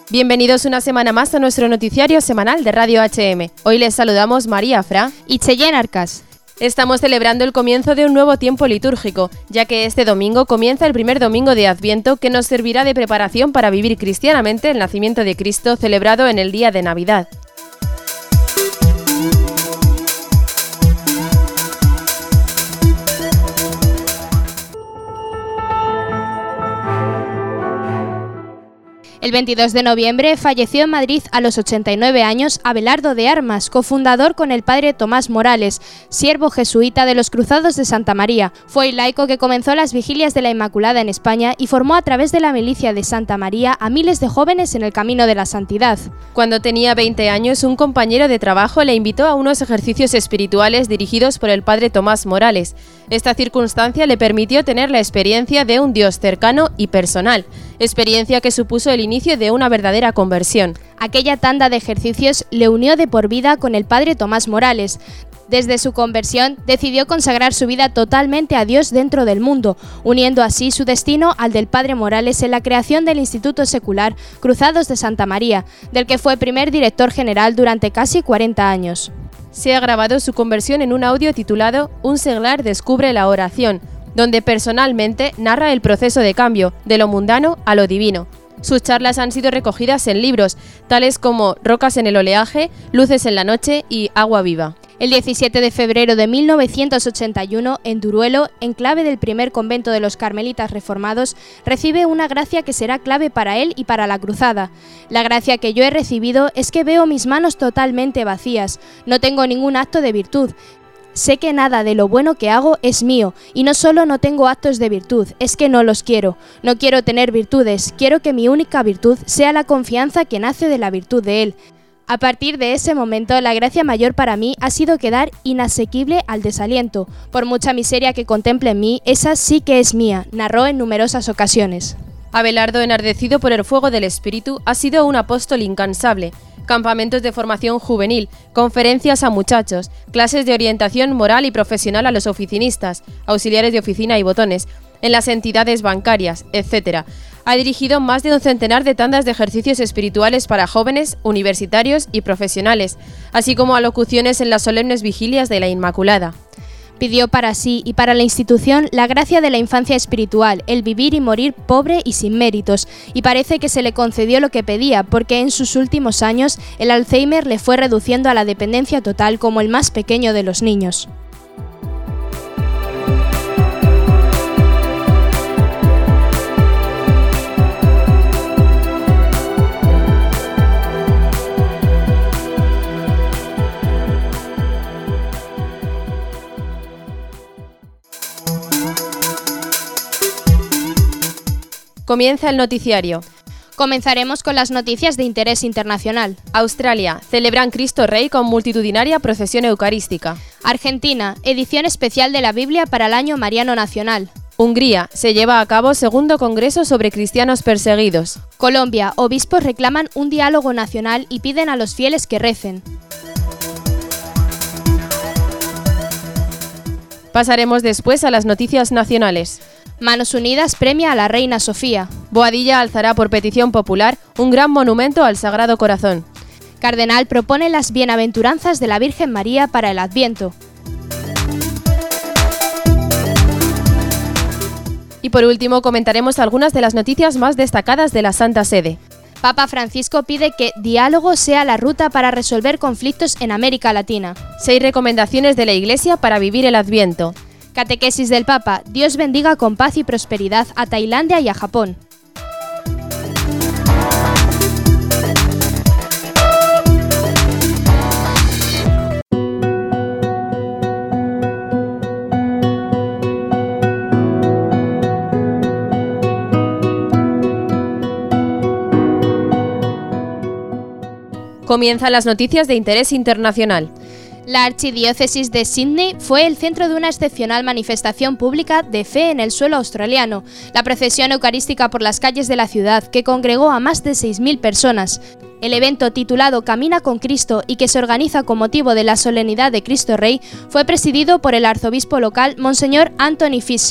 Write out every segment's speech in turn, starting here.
Bienvenidos una semana más a nuestro noticiario semanal de Radio HM. Hoy les saludamos María Fra y Cheyenne Arcas. Estamos celebrando el comienzo de un nuevo tiempo litúrgico, ya que este domingo comienza el primer domingo de Adviento que nos servirá de preparación para vivir cristianamente el nacimiento de Cristo celebrado en el día de Navidad. El 22 de noviembre falleció en Madrid a los 89 años Abelardo de Armas, cofundador con el padre Tomás Morales, siervo jesuita de los Cruzados de Santa María. Fue el laico que comenzó las vigilias de la Inmaculada en España y formó a través de la milicia de Santa María a miles de jóvenes en el camino de la santidad. Cuando tenía 20 años, un compañero de trabajo le invitó a unos ejercicios espirituales dirigidos por el padre Tomás Morales. Esta circunstancia le permitió tener la experiencia de un Dios cercano y personal, experiencia que supuso el inicio de una verdadera conversión. Aquella tanda de ejercicios le unió de por vida con el padre Tomás Morales. Desde su conversión, decidió consagrar su vida totalmente a Dios dentro del mundo, uniendo así su destino al del padre Morales en la creación del Instituto Secular Cruzados de Santa María, del que fue primer director general durante casi 40 años. Se ha grabado su conversión en un audio titulado Un seglar descubre la oración, donde personalmente narra el proceso de cambio, de lo mundano a lo divino. Sus charlas han sido recogidas en libros, tales como Rocas en el oleaje, Luces en la noche y Agua viva. El 17 de febrero de 1981, en Duruelo, enclave del primer convento de los Carmelitas Reformados, recibe una gracia que será clave para él y para la cruzada. La gracia que yo he recibido es que veo mis manos totalmente vacías, no tengo ningún acto de virtud. Sé que nada de lo bueno que hago es mío, y no solo no tengo actos de virtud, es que no los quiero. No quiero tener virtudes, quiero que mi única virtud sea la confianza que nace de la virtud de Él. A partir de ese momento, la gracia mayor para mí ha sido quedar inasequible al desaliento. Por mucha miseria que contemple en mí, esa sí que es mía, narró en numerosas ocasiones. Abelardo, enardecido por el fuego del Espíritu, ha sido un apóstol incansable. Campamentos de formación juvenil, conferencias a muchachos, clases de orientación moral y profesional a los oficinistas, auxiliares de oficina y botones, en las entidades bancarias, etc. Ha dirigido más de un centenar de tandas de ejercicios espirituales para jóvenes, universitarios y profesionales, así como alocuciones en las solemnes vigilias de la Inmaculada. Pidió para sí y para la institución la gracia de la infancia espiritual, el vivir y morir pobre y sin méritos, y parece que se le concedió lo que pedía, porque en sus últimos años el Alzheimer le fue reduciendo a la dependencia total como el más pequeño de los niños. Comienza el noticiario. Comenzaremos con las noticias de interés internacional. Australia, celebran Cristo Rey con multitudinaria procesión eucarística. Argentina, edición especial de la Biblia para el Año Mariano Nacional. Hungría, se lleva a cabo segundo congreso sobre cristianos perseguidos. Colombia, obispos reclaman un diálogo nacional y piden a los fieles que recen. Pasaremos después a las noticias nacionales. Manos Unidas premia a la reina Sofía. Boadilla alzará por petición popular un gran monumento al Sagrado Corazón. Cardenal propone las bienaventuranzas de la Virgen María para el Adviento. Y por último comentaremos algunas de las noticias más destacadas de la Santa Sede. Papa Francisco pide que diálogo sea la ruta para resolver conflictos en América Latina. 6 recomendaciones de la Iglesia para vivir el Adviento. Catequesis del Papa, Dios bendiga con paz y prosperidad a Tailandia y a Japón. Comienzan las noticias de interés internacional. La archidiócesis de Sydney fue el centro de una excepcional manifestación pública de fe en el suelo australiano, la procesión eucarística por las calles de la ciudad, que congregó a más de 6.000 personas. El evento, titulado Camina con Cristo y que se organiza con motivo de la solemnidad de Cristo Rey, fue presidido por el arzobispo local, Monseñor Anthony Fisher.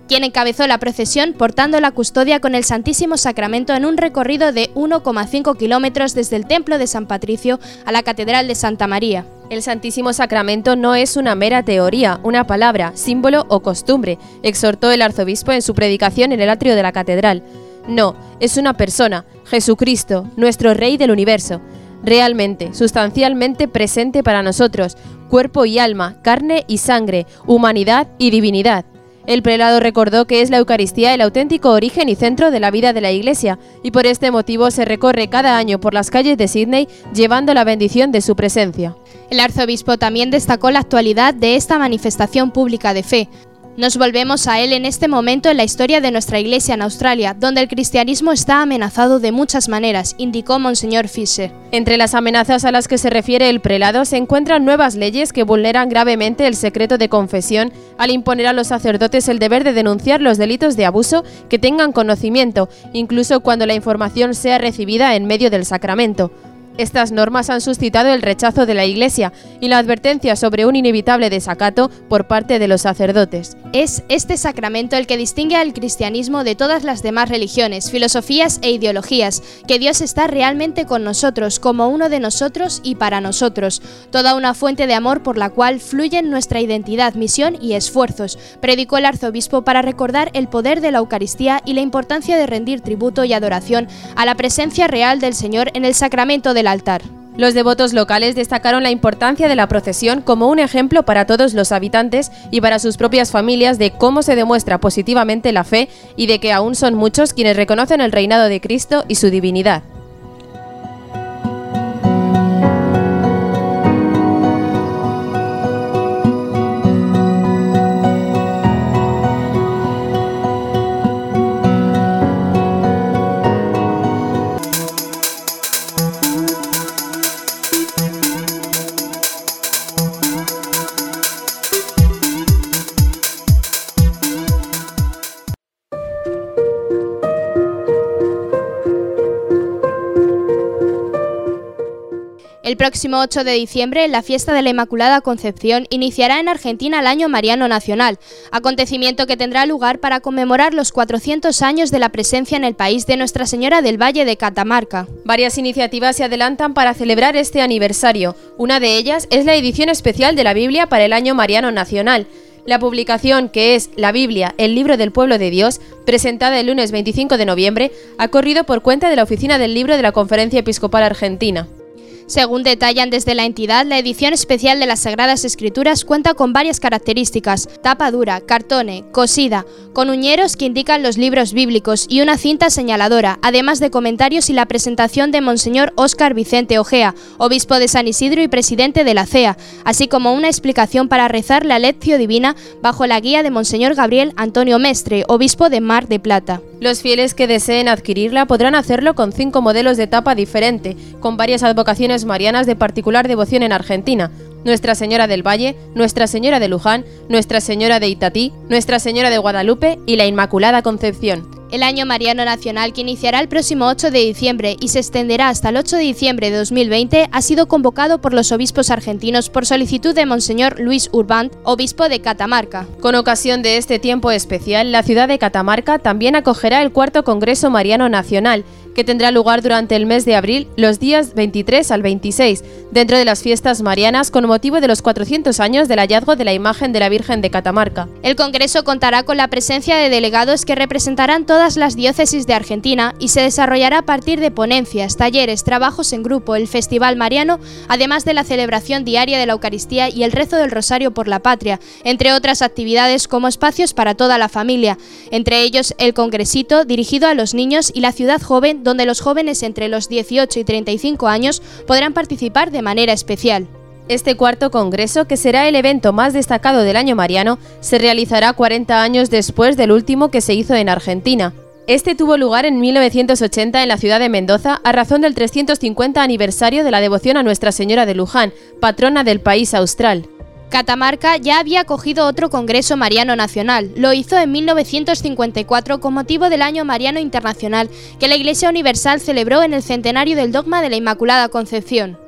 quien encabezó la procesión portando la custodia con el Santísimo Sacramento en un recorrido de 1,5 kilómetros desde el Templo de San Patricio a la Catedral de Santa María. El Santísimo Sacramento no es una mera teoría, una palabra, símbolo o costumbre, exhortó el arzobispo en su predicación en el atrio de la catedral. No, es una persona, Jesucristo, nuestro Rey del universo, realmente, sustancialmente presente para nosotros, cuerpo y alma, carne y sangre, humanidad y divinidad. El prelado recordó que es la Eucaristía el auténtico origen y centro de la vida de la Iglesia, y por este motivo se recorre cada año por las calles de Sídney llevando la bendición de su presencia. El arzobispo también destacó la actualidad de esta manifestación pública de fe. Nos volvemos a él en este momento en la historia de nuestra Iglesia en Australia, donde el cristianismo está amenazado de muchas maneras, indicó Monseñor Fisher. Entre las amenazas a las que se refiere el prelado se encuentran nuevas leyes que vulneran gravemente el secreto de confesión al imponer a los sacerdotes el deber de denunciar los delitos de abuso que tengan conocimiento, incluso cuando la información sea recibida en medio del sacramento. Estas normas han suscitado el rechazo de la Iglesia y la advertencia sobre un inevitable desacato por parte de los sacerdotes. Es este sacramento el que distingue al cristianismo de todas las demás religiones, filosofías e ideologías, que Dios está realmente con nosotros, como uno de nosotros y para nosotros, toda una fuente de amor por la cual fluyen nuestra identidad, misión y esfuerzos, predicó el arzobispo para recordar el poder de la Eucaristía y la importancia de rendir tributo y adoración a la presencia real del Señor en el sacramento del altar. Los devotos locales destacaron la importancia de la procesión como un ejemplo para todos los habitantes y para sus propias familias de cómo se demuestra positivamente la fe y de que aún son muchos quienes reconocen el reinado de Cristo y su divinidad. El próximo 8 de diciembre, la fiesta de la Inmaculada Concepción iniciará en Argentina el Año Mariano Nacional, acontecimiento que tendrá lugar para conmemorar los 400 años de la presencia en el país de Nuestra Señora del Valle de Catamarca. Varias iniciativas se adelantan para celebrar este aniversario. Una de ellas es la edición especial de la Biblia para el Año Mariano Nacional. La publicación, que es La Biblia, el libro del pueblo de Dios, presentada el lunes 25 de noviembre, ha corrido por cuenta de la Oficina del Libro de la Conferencia Episcopal Argentina. Según detallan desde la entidad, la edición especial de las Sagradas Escrituras cuenta con varias características: tapa dura, cartone, cosida, con uñeros que indican los libros bíblicos y una cinta señaladora, además de comentarios y la presentación de Monseñor Óscar Vicente Ojea, obispo de San Isidro y presidente de la CEA, así como una explicación para rezar la Lectio Divina bajo la guía de Monseñor Gabriel Antonio Mestre, obispo de Mar de Plata. Los fieles que deseen adquirirla podrán hacerlo con 5 modelos de tapa diferente, con varias advocaciones marianas de particular devoción en Argentina: Nuestra Señora del Valle, Nuestra Señora de Luján, Nuestra Señora de Itatí, Nuestra Señora de Guadalupe y la Inmaculada Concepción. El Año Mariano Nacional, que iniciará el próximo 8 de diciembre y se extenderá hasta el 8 de diciembre de 2020, ha sido convocado por los obispos argentinos por solicitud de Monseñor Luis Urbán, obispo de Catamarca. Con ocasión de este tiempo especial, la ciudad de Catamarca también acogerá el 4º Congreso Mariano Nacional, que tendrá lugar durante el mes de abril, los días 23 al 26, dentro de las fiestas marianas con motivo de los 400 años del hallazgo de la imagen de la Virgen de Catamarca. El Congreso contará con la presencia de delegados que representarán todas las diócesis de Argentina y se desarrollará a partir de ponencias, talleres, trabajos en grupo, el Festival Mariano, además de la celebración diaria de la Eucaristía y el rezo del Rosario por la Patria, entre otras actividades como espacios para toda la familia, entre ellos el Congresito dirigido a los niños y la Ciudad Joven, donde los jóvenes entre los 18 y 35 años podrán participar de manera especial. Este 4º Congreso, que será el evento más destacado del año mariano, se realizará 40 años después del último que se hizo en Argentina. Este tuvo lugar en 1980 en la ciudad de Mendoza a razón del 350 aniversario de la devoción a Nuestra Señora de Luján, patrona del país austral. Catamarca ya había acogido otro Congreso Mariano Nacional. Lo hizo en 1954 con motivo del Año Mariano Internacional que la Iglesia Universal celebró en el centenario del dogma de la Inmaculada Concepción.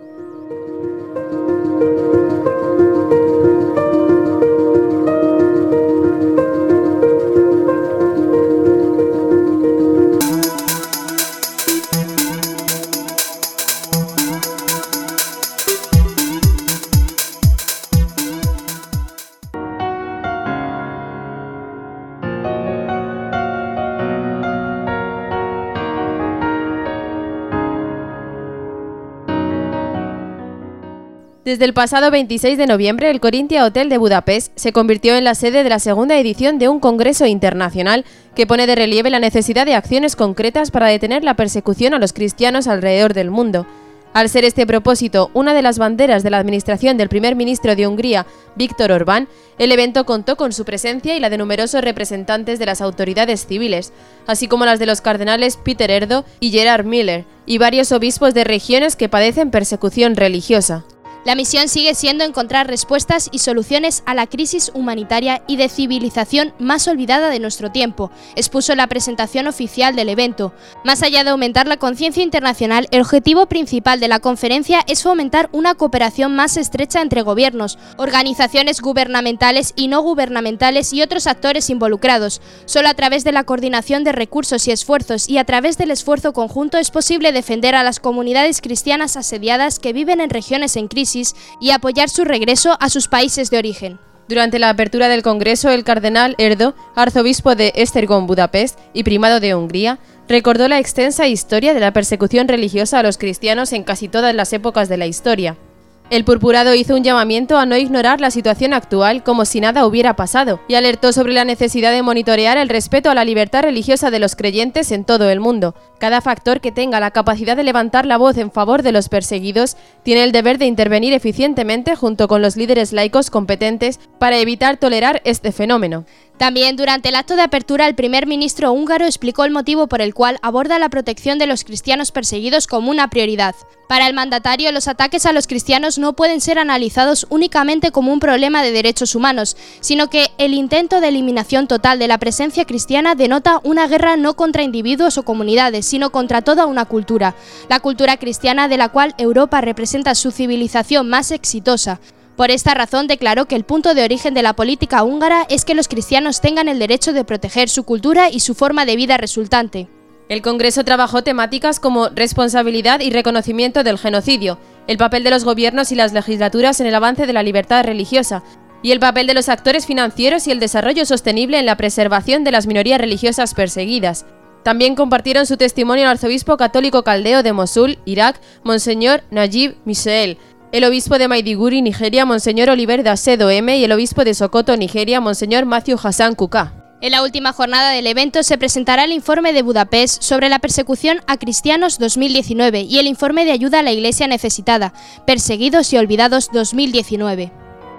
Desde el pasado 26 de noviembre, el Corinthia Hotel de Budapest se convirtió en la sede de la segunda edición de un congreso internacional que pone de relieve la necesidad de acciones concretas para detener la persecución a los cristianos alrededor del mundo. Al ser este propósito una de las banderas de la administración del primer ministro de Hungría, Viktor Orbán, el evento contó con su presencia y la de numerosos representantes de las autoridades civiles, así como las de los cardenales Peter Erdo y Gerhard Müller, y varios obispos de regiones que padecen persecución religiosa. La misión sigue siendo encontrar respuestas y soluciones a la crisis humanitaria y de civilización más olvidada de nuestro tiempo, expuso la presentación oficial del evento. Más allá de aumentar la conciencia internacional, el objetivo principal de la conferencia es fomentar una cooperación más estrecha entre gobiernos, organizaciones gubernamentales y no gubernamentales y otros actores involucrados. Solo a través de la coordinación de recursos y esfuerzos y a través del esfuerzo conjunto es posible defender a las comunidades cristianas asediadas que viven en regiones en crisis y apoyar su regreso a sus países de origen. Durante la apertura del Congreso, el cardenal Erdo, arzobispo de Esztergom, Budapest y primado de Hungría, recordó la extensa historia de la persecución religiosa a los cristianos en casi todas las épocas de la historia. El purpurado hizo un llamamiento a no ignorar la situación actual como si nada hubiera pasado y alertó sobre la necesidad de monitorear el respeto a la libertad religiosa de los creyentes en todo el mundo. Cada factor que tenga la capacidad de levantar la voz en favor de los perseguidos tiene el deber de intervenir eficientemente junto con los líderes laicos competentes para evitar tolerar este fenómeno. También durante el acto de apertura el primer ministro húngaro explicó el motivo por el cual aborda la protección de los cristianos perseguidos como una prioridad. Para el mandatario, los ataques a los cristianos no pueden ser analizados únicamente como un problema de derechos humanos, sino que el intento de eliminación total de la presencia cristiana denota una guerra no contra individuos o comunidades, sino contra toda una cultura, la cultura cristiana de la cual Europa representa su civilización más exitosa. Por esta razón declaró que el punto de origen de la política húngara es que los cristianos tengan el derecho de proteger su cultura y su forma de vida resultante. El Congreso trabajó temáticas como responsabilidad y reconocimiento del genocidio, el papel de los gobiernos y las legislaturas en el avance de la libertad religiosa, y el papel de los actores financieros y el desarrollo sostenible en la preservación de las minorías religiosas perseguidas. También compartieron su testimonio el arzobispo católico caldeo de Mosul, Irak, Monseñor Najib Michel, el obispo de Maiduguri, Nigeria, Monseñor Oliver Dasedo M. y el obispo de Sokoto, Nigeria, Monseñor Matthew Hassan Kuka. En la última jornada del evento se presentará el informe de Budapest sobre la persecución a cristianos 2019 y el informe de ayuda a la Iglesia necesitada, Perseguidos y Olvidados 2019.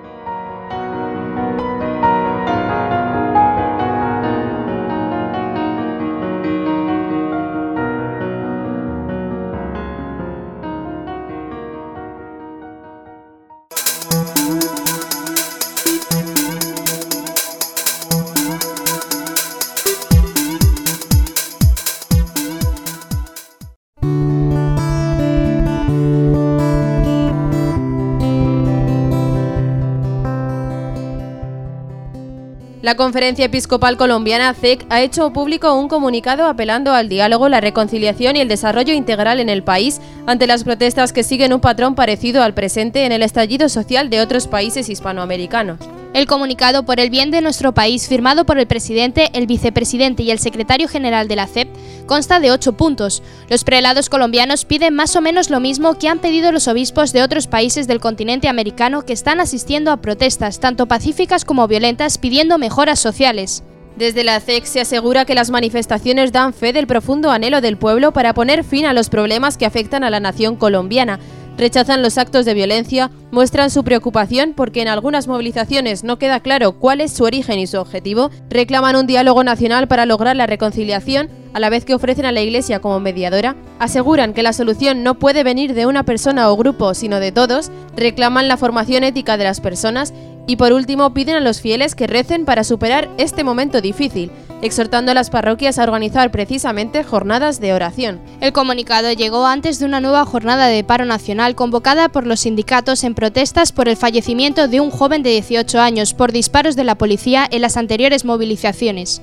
La Conferencia Episcopal Colombiana CEC ha hecho público un comunicado apelando al diálogo, la reconciliación y el desarrollo integral en el país ante las protestas que siguen un patrón parecido al presente en el estallido social de otros países hispanoamericanos. El comunicado por el bien de nuestro país, firmado por el presidente, el vicepresidente y el secretario general de la CEP, consta de 8 puntos. Los prelados colombianos piden más o menos lo mismo que han pedido los obispos de otros países del continente americano que están asistiendo a protestas, tanto pacíficas como violentas, pidiendo mejoras sociales. Desde la CEC se asegura que las manifestaciones dan fe del profundo anhelo del pueblo para poner fin a los problemas que afectan a la nación colombiana. Rechazan los actos de violencia, muestran su preocupación porque en algunas movilizaciones no queda claro cuál es su origen y su objetivo, reclaman un diálogo nacional para lograr la reconciliación, a la vez que ofrecen a la Iglesia como mediadora, aseguran que la solución no puede venir de una persona o grupo, sino de todos, reclaman la formación ética de las personas y por último piden a los fieles que recen para superar este momento difícil, exhortando a las parroquias a organizar precisamente jornadas de oración. El comunicado llegó antes de una nueva jornada de paro nacional convocada por los sindicatos en protestas por el fallecimiento de un joven de 18 años por disparos de la policía en las anteriores movilizaciones.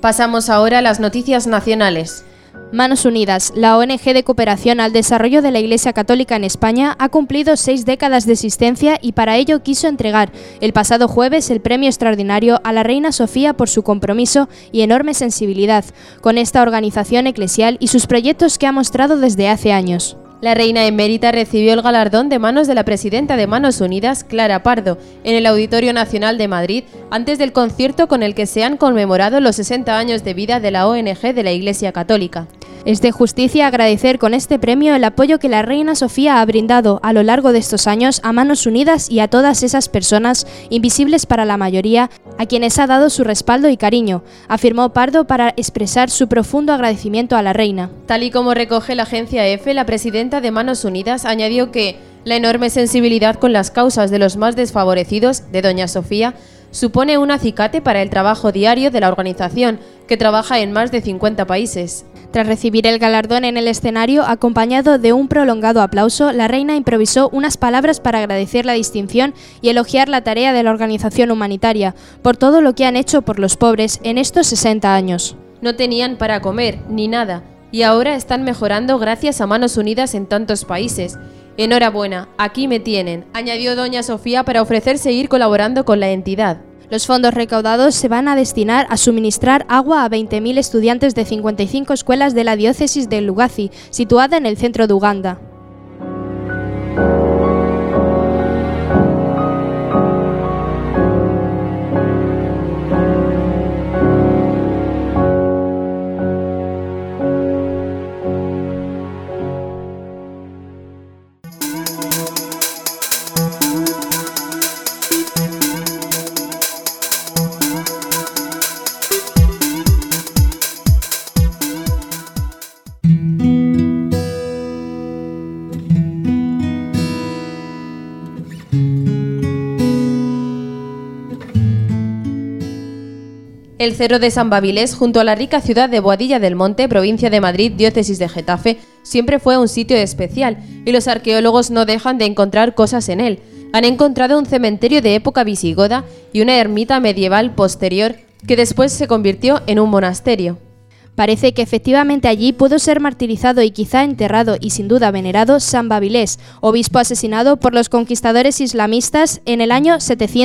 Pasamos ahora a las noticias nacionales. Manos Unidas, la ONG de cooperación al desarrollo de la Iglesia Católica en España, ha cumplido 6 décadas de existencia y para ello quiso entregar el pasado jueves el premio extraordinario a la Reina Sofía por su compromiso y enorme sensibilidad con esta organización eclesial y sus proyectos que ha mostrado desde hace años. La reina emérita recibió el galardón de manos de la presidenta de Manos Unidas, Clara Pardo, en el Auditorio Nacional de Madrid, antes del concierto con el que se han conmemorado los 60 años de vida de la ONG de la Iglesia Católica. Es de justicia agradecer con este premio el apoyo que la Reina Sofía ha brindado a lo largo de estos años a Manos Unidas y a todas esas personas, invisibles para la mayoría, a quienes ha dado su respaldo y cariño, afirmó Pardo para expresar su profundo agradecimiento a la reina. Tal y como recoge la agencia EFE, la presidenta de Manos Unidas añadió que la enorme sensibilidad con las causas de los más desfavorecidos de doña Sofía supone un acicate para el trabajo diario de la organización, que trabaja en más de 50 países. Tras recibir el galardón en el escenario, acompañado de un prolongado aplauso, la reina improvisó unas palabras para agradecer la distinción y elogiar la tarea de la organización humanitaria por todo lo que han hecho por los pobres en estos 60 años. No tenían para comer, ni nada, y ahora están mejorando gracias a Manos Unidas en tantos países. Enhorabuena, aquí me tienen, añadió doña Sofía para ofrecer seguir colaborando con la entidad. Los fondos recaudados se van a destinar a suministrar agua a 20.000 estudiantes de 55 escuelas de la diócesis de Lugazi, situada en el centro de Uganda. El Cerro de San Babilés, junto a la rica ciudad de Boadilla del Monte, provincia de Madrid, diócesis de Getafe, siempre fue un sitio especial, y los arqueólogos no dejan de encontrar cosas en él. Han encontrado un cementerio de época visigoda y una ermita medieval posterior, que después se convirtió en un monasterio. Parece que efectivamente allí pudo ser martirizado y quizá enterrado y sin duda venerado San Babilés, obispo asesinado por los conquistadores islamistas en el año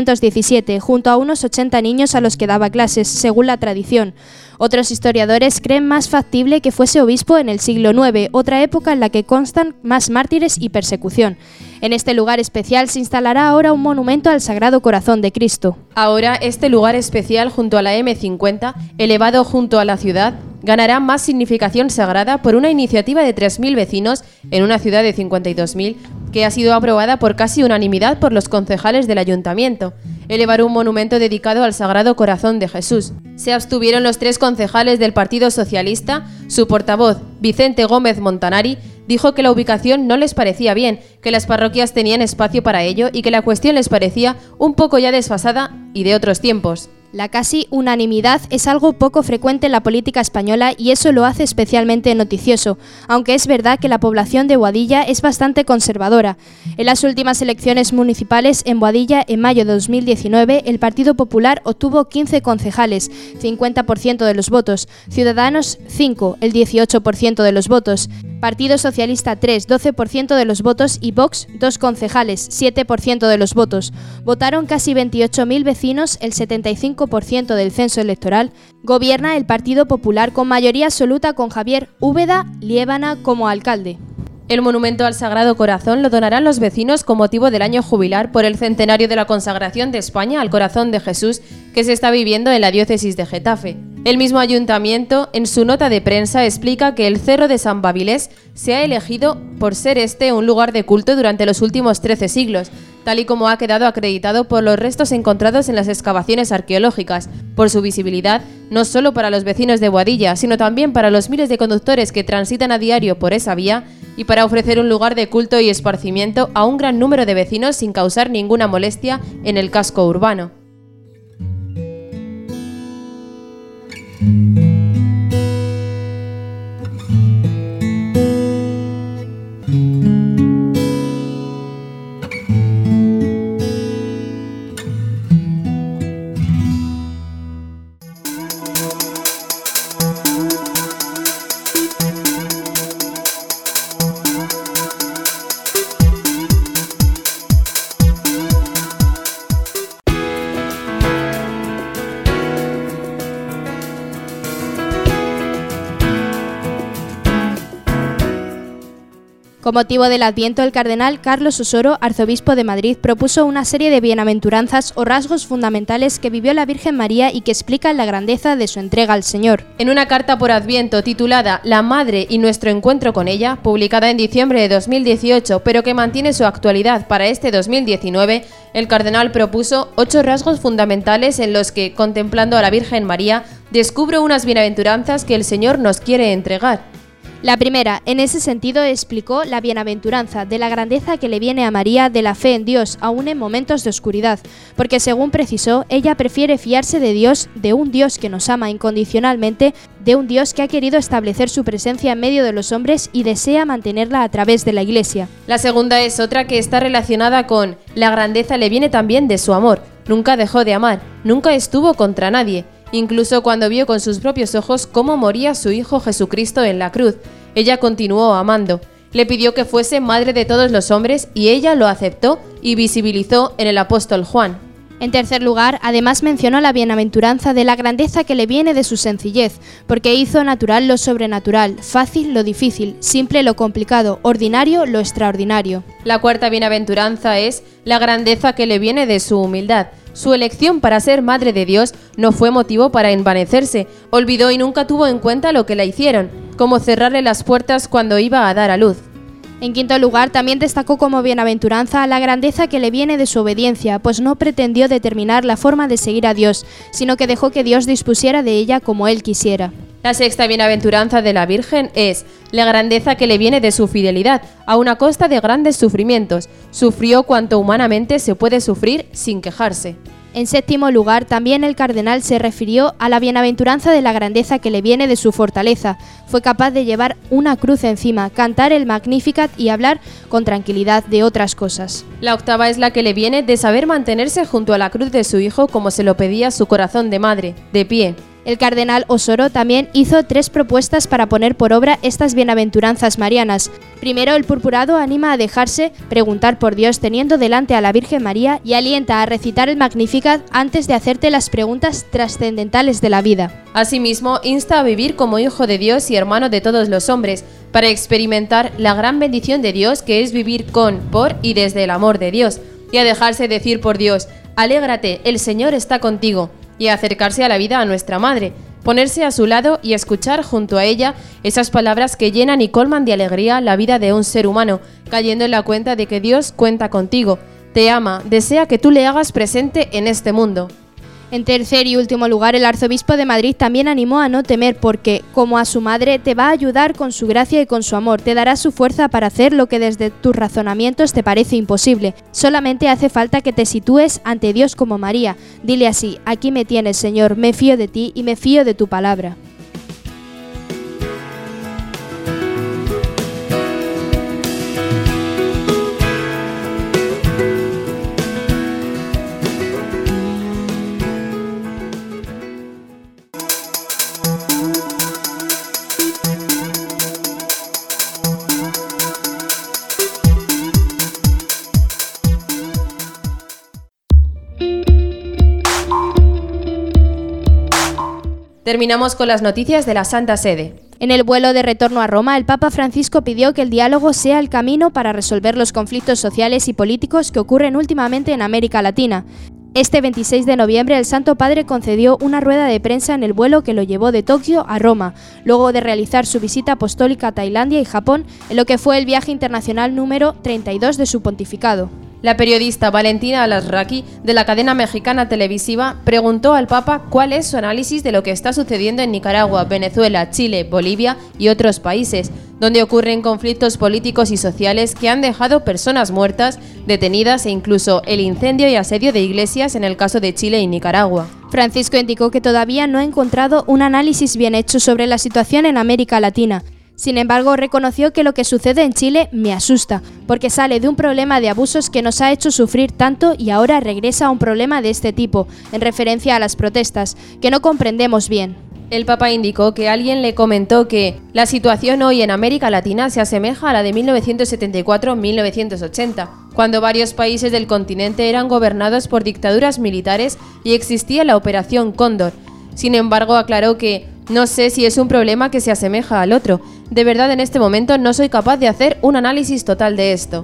717, junto a unos 80 niños a los que daba clases, según la tradición. Otros historiadores creen más factible que fuese obispo en el siglo IX, otra época en la que constan más mártires y persecución. En este lugar especial se instalará ahora un monumento al Sagrado Corazón de Cristo. Ahora, este lugar especial junto a la M50, elevado junto a la ciudad, ganará más significación sagrada por una iniciativa de 3.000 vecinos en una ciudad de 52.000, que ha sido aprobada por casi unanimidad por los concejales del ayuntamiento. Elevar un monumento dedicado al Sagrado Corazón de Jesús. Se abstuvieron los 3 concejales del Partido Socialista. Su portavoz, Vicente Gómez Montanari, dijo que la ubicación no les parecía bien, que las parroquias tenían espacio para ello y que la cuestión les parecía un poco ya desfasada y de otros tiempos. La casi unanimidad es algo poco frecuente en la política española y eso lo hace especialmente noticioso, aunque es verdad que la población de Boadilla es bastante conservadora. En las últimas elecciones municipales en Boadilla, en mayo de 2019, el Partido Popular obtuvo 15 concejales, 50% de los votos, Ciudadanos 5, el 18% de los votos, Partido Socialista 3, 12% de los votos y Vox 2 concejales, 7% de los votos. Votaron casi 28.000 vecinos, el 75% del censo electoral. Gobierna el Partido Popular con mayoría absoluta con Javier Úbeda Liébana como alcalde. El monumento al Sagrado Corazón lo donarán los vecinos con motivo del año jubilar por el centenario de la consagración de España al Corazón de Jesús que se está viviendo en la diócesis de Getafe. El mismo ayuntamiento, en su nota de prensa, explica que el Cerro de San Babilés se ha elegido por ser un lugar de culto durante los últimos 13 siglos, tal y como ha quedado acreditado por los restos encontrados en las excavaciones arqueológicas, por su visibilidad, no solo para los vecinos de Boadilla, sino también para los miles de conductores que transitan a diario por esa vía, y para ofrecer un lugar de culto y esparcimiento a un gran número de vecinos sin causar ninguna molestia en el casco urbano. Con motivo del Adviento, el cardenal Carlos Osoro, arzobispo de Madrid, propuso una serie de bienaventuranzas o rasgos fundamentales que vivió la Virgen María y que explican la grandeza de su entrega al Señor. En una carta por Adviento titulada La Madre y nuestro encuentro con ella, publicada en diciembre de 2018, pero que mantiene su actualidad para este 2019, el cardenal propuso 8 rasgos fundamentales en los que, contemplando a la Virgen María, descubro unas bienaventuranzas que el Señor nos quiere entregar. La primera, en ese sentido, explicó la bienaventuranza de la grandeza que le viene a María de la fe en Dios, aún en momentos de oscuridad, porque según precisó, ella prefiere fiarse de Dios, de un Dios que nos ama incondicionalmente, de un Dios que ha querido establecer su presencia en medio de los hombres y desea mantenerla a través de la Iglesia. La segunda es otra que está relacionada con la grandeza le viene también de su amor, nunca dejó de amar, nunca estuvo contra nadie. Incluso cuando vio con sus propios ojos cómo moría su Hijo Jesucristo en la cruz, ella continuó amando. Le pidió que fuese madre de todos los hombres y ella lo aceptó y visibilizó en el apóstol Juan. En tercer lugar, además mencionó la bienaventuranza de la grandeza que le viene de su sencillez, porque hizo natural lo sobrenatural, fácil lo difícil, simple lo complicado, ordinario lo extraordinario. La cuarta bienaventuranza es la grandeza que le viene de su humildad. Su elección para ser madre de Dios no fue motivo para envanecerse, olvidó y nunca tuvo en cuenta lo que la hicieron, como cerrarle las puertas cuando iba a dar a luz. En quinto lugar, también destacó como bienaventuranza la grandeza que le viene de su obediencia, pues no pretendió determinar la forma de seguir a Dios, sino que dejó que Dios dispusiera de ella como Él quisiera. La sexta bienaventuranza de la Virgen es la grandeza que le viene de su fidelidad, aun a costa de grandes sufrimientos. Sufrió cuanto humanamente se puede sufrir sin quejarse. En séptimo lugar, también el cardenal se refirió a la bienaventuranza de la grandeza que le viene de su fortaleza. Fue capaz de llevar una cruz encima, cantar el Magnificat y hablar con tranquilidad de otras cosas. La octava es la que le viene de saber mantenerse junto a la cruz de su Hijo como se lo pedía su corazón de madre, de pie. El cardenal Osoro también hizo 3 propuestas para poner por obra estas bienaventuranzas marianas. Primero, el purpurado anima a dejarse preguntar por Dios teniendo delante a la Virgen María y alienta a recitar el Magnificat antes de hacerte las preguntas trascendentales de la vida. Asimismo, insta a vivir como hijo de Dios y hermano de todos los hombres, para experimentar la gran bendición de Dios que es vivir con, por y desde el amor de Dios, y a dejarse decir por Dios, alégrate, el Señor está contigo, y a acercarse a la vida a nuestra Madre, ponerse a su lado y escuchar junto a ella esas palabras que llenan y colman de alegría la vida de un ser humano, cayendo en la cuenta de que Dios cuenta contigo, te ama, desea que tú le hagas presente en este mundo. En tercer y último lugar, el arzobispo de Madrid también animó a no temer porque, como a su madre, te va a ayudar con su gracia y con su amor, te dará su fuerza para hacer lo que desde tus razonamientos te parece imposible. Solamente hace falta que te sitúes ante Dios como María. Dile así, aquí me tienes, Señor, me fío de ti y me fío de tu palabra. Terminamos con las noticias de la Santa Sede. En el vuelo de retorno a Roma, el Papa Francisco pidió que el diálogo sea el camino para resolver los conflictos sociales y políticos que ocurren últimamente en América Latina. Este 26 de noviembre, el Santo Padre concedió una rueda de prensa en el vuelo que lo llevó de Tokio a Roma, luego de realizar su visita apostólica a Tailandia y Japón, en lo que fue el viaje internacional número 32 de su pontificado. La periodista Valentina Alasraqui, de la cadena mexicana televisiva, preguntó al Papa cuál es su análisis de lo que está sucediendo en Nicaragua, Venezuela, Chile, Bolivia y otros países, donde ocurren conflictos políticos y sociales que han dejado personas muertas, detenidas e incluso el incendio y asedio de iglesias en el caso de Chile y Nicaragua. Francisco indicó que todavía no ha encontrado un análisis bien hecho sobre la situación en América Latina. Sin embargo, reconoció que lo que sucede en Chile me asusta, porque sale de un problema de abusos que nos ha hecho sufrir tanto y ahora regresa a un problema de este tipo, en referencia a las protestas, que no comprendemos bien. El Papa indicó que alguien le comentó que la situación hoy en América Latina se asemeja a la de 1974-1980, cuando varios países del continente eran gobernados por dictaduras militares y existía la Operación Cóndor. Sin embargo, aclaró que No sé si es un problema que se asemeja al otro. De verdad, en este momento no soy capaz de hacer un análisis total de esto.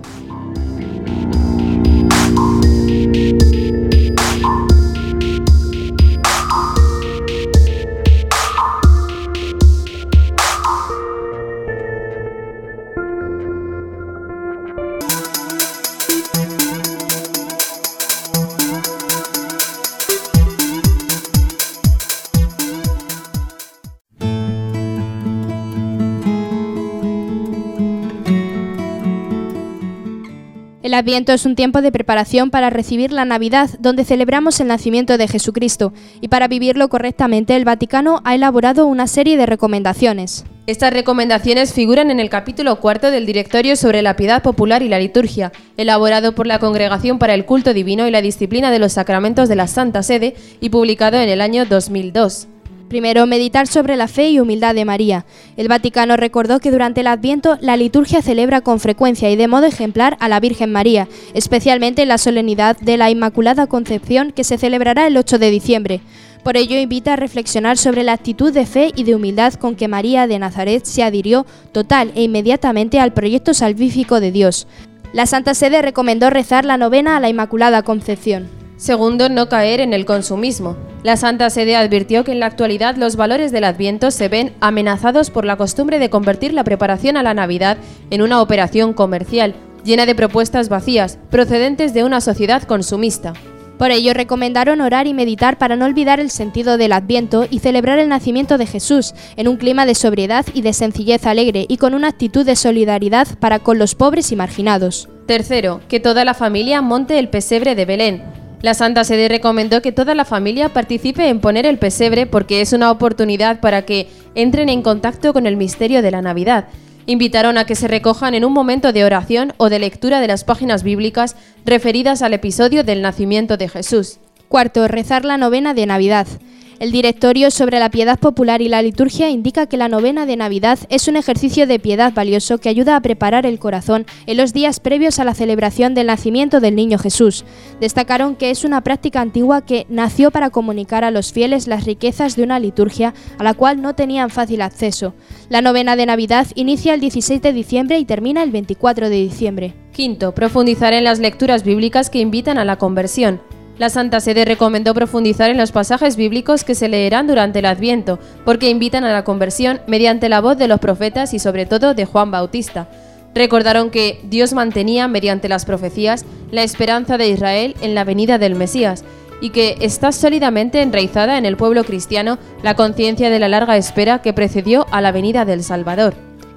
El Adviento es un tiempo de preparación para recibir la Navidad, donde celebramos el nacimiento de Jesucristo, y para vivirlo correctamente el Vaticano ha elaborado una serie de recomendaciones. Estas recomendaciones figuran en el capítulo 4 del Directorio sobre la piedad popular y la liturgia, elaborado por la Congregación para el Culto Divino y la Disciplina de los Sacramentos de la Santa Sede y publicado en el año 2002. Primero, meditar sobre la fe y humildad de María. El Vaticano recordó que durante el Adviento la liturgia celebra con frecuencia y de modo ejemplar a la Virgen María, especialmente en la solemnidad de la Inmaculada Concepción que se celebrará el 8 de diciembre. Por ello invita a reflexionar sobre la actitud de fe y de humildad con que María de Nazaret se adhirió total e inmediatamente al proyecto salvífico de Dios. La Santa Sede recomendó rezar la novena a la Inmaculada Concepción. Segundo, no caer en el consumismo. La Santa Sede advirtió que en la actualidad los valores del Adviento se ven amenazados por la costumbre de convertir la preparación a la Navidad en una operación comercial, llena de propuestas vacías, procedentes de una sociedad consumista. Por ello recomendaron orar y meditar para no olvidar el sentido del Adviento y celebrar el nacimiento de Jesús en un clima de sobriedad y de sencillez alegre y con una actitud de solidaridad para con los pobres y marginados. Tercero, que toda la familia monte el pesebre de Belén. La Santa Sede recomendó que toda la familia participe en poner el pesebre porque es una oportunidad para que entren en contacto con el misterio de la Navidad. Invitaron a que se recojan en un momento de oración o de lectura de las páginas bíblicas referidas al episodio del nacimiento de Jesús. Cuarto, rezar la novena de Navidad. El Directorio sobre la piedad popular y la liturgia indica que la novena de Navidad es un ejercicio de piedad valioso que ayuda a preparar el corazón en los días previos a la celebración del nacimiento del niño Jesús. Destacaron que es una práctica antigua que nació para comunicar a los fieles las riquezas de una liturgia a la cual no tenían fácil acceso. La novena de Navidad inicia el 16 de diciembre y termina el 24 de diciembre. Quinto, profundizar en las lecturas bíblicas que invitan a la conversión. La Santa Sede recomendó profundizar en los pasajes bíblicos que se leerán durante el Adviento, porque invitan a la conversión mediante la voz de los profetas y sobre todo de Juan Bautista. Recordaron que Dios mantenía, mediante las profecías, la esperanza de Israel en la venida del Mesías, y que está sólidamente enraizada en el pueblo cristiano la conciencia de la larga espera que precedió a la venida del Salvador.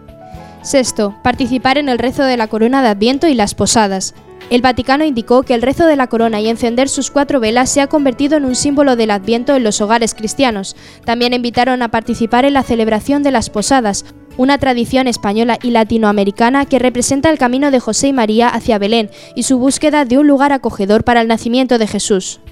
Sexto, participar en el rezo de la corona de Adviento y las posadas. El Vaticano indicó que el rezo de la corona y encender sus 4 velas se ha convertido en un símbolo del Adviento en los hogares cristianos. También invitaron a participar en la celebración de las posadas, una tradición española y latinoamericana que representa el camino de José y María hacia Belén y su búsqueda de un lugar acogedor para el nacimiento de Jesús.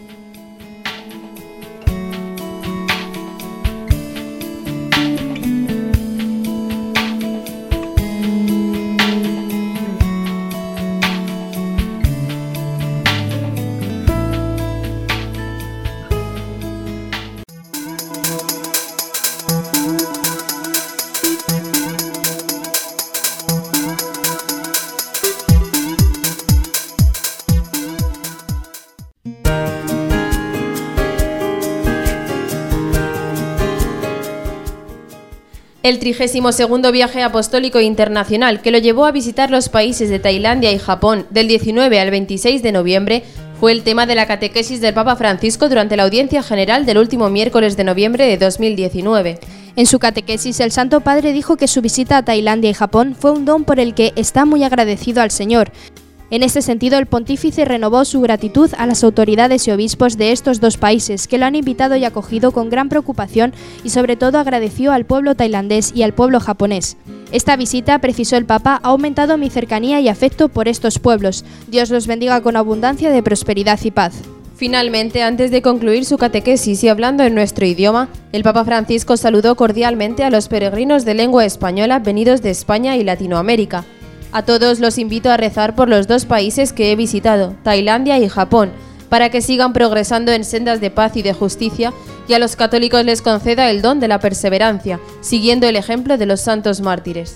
El 32º viaje apostólico internacional, que lo llevó a visitar los países de Tailandia y Japón del 19 al 26 de noviembre, fue el tema de la catequesis del Papa Francisco durante la audiencia general del último miércoles de noviembre de 2019. En su catequesis, el Santo Padre dijo que su visita a Tailandia y Japón fue un don por el que está muy agradecido al Señor. En este sentido, el pontífice renovó su gratitud a las autoridades y obispos de estos 2 países, que lo han invitado y acogido con gran preocupación, y sobre todo agradeció al pueblo tailandés y al pueblo japonés. Esta visita, precisó el Papa, ha aumentado mi cercanía y afecto por estos pueblos. Dios los bendiga con abundancia de prosperidad y paz. Finalmente, antes de concluir su catequesis y hablando en nuestro idioma, el Papa Francisco saludó cordialmente a los peregrinos de lengua española venidos de España y Latinoamérica. A todos los invito a rezar por los 2 países que he visitado, Tailandia y Japón, para que sigan progresando en sendas de paz y de justicia que a los católicos les conceda el don de la perseverancia, siguiendo el ejemplo de los santos mártires.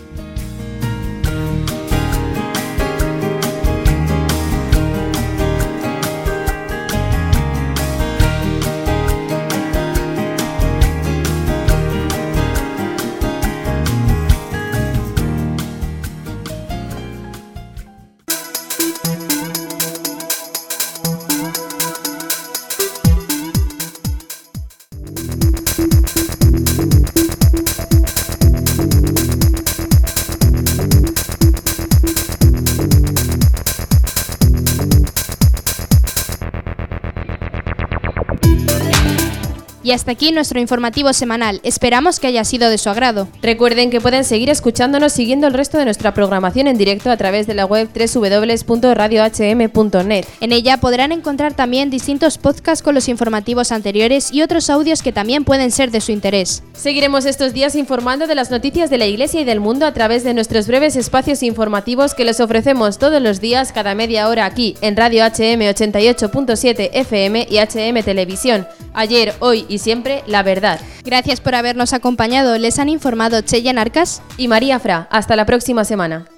Y hasta aquí nuestro informativo semanal. Esperamos que haya sido de su agrado. Recuerden que pueden seguir escuchándonos siguiendo el resto de nuestra programación en directo a través de la web www.radiohm.net. En ella podrán encontrar también distintos podcasts con los informativos anteriores y otros audios que también pueden ser de su interés. Seguiremos estos días informando de las noticias de la Iglesia y del mundo a través de nuestros breves espacios informativos que les ofrecemos todos los días cada media hora aquí en Radio HM 88.7 FM y HM Televisión. Ayer, hoy y siempre, la verdad. Gracias por habernos acompañado. Les han informado Cheyan Arcas y María Fra. Hasta la próxima semana.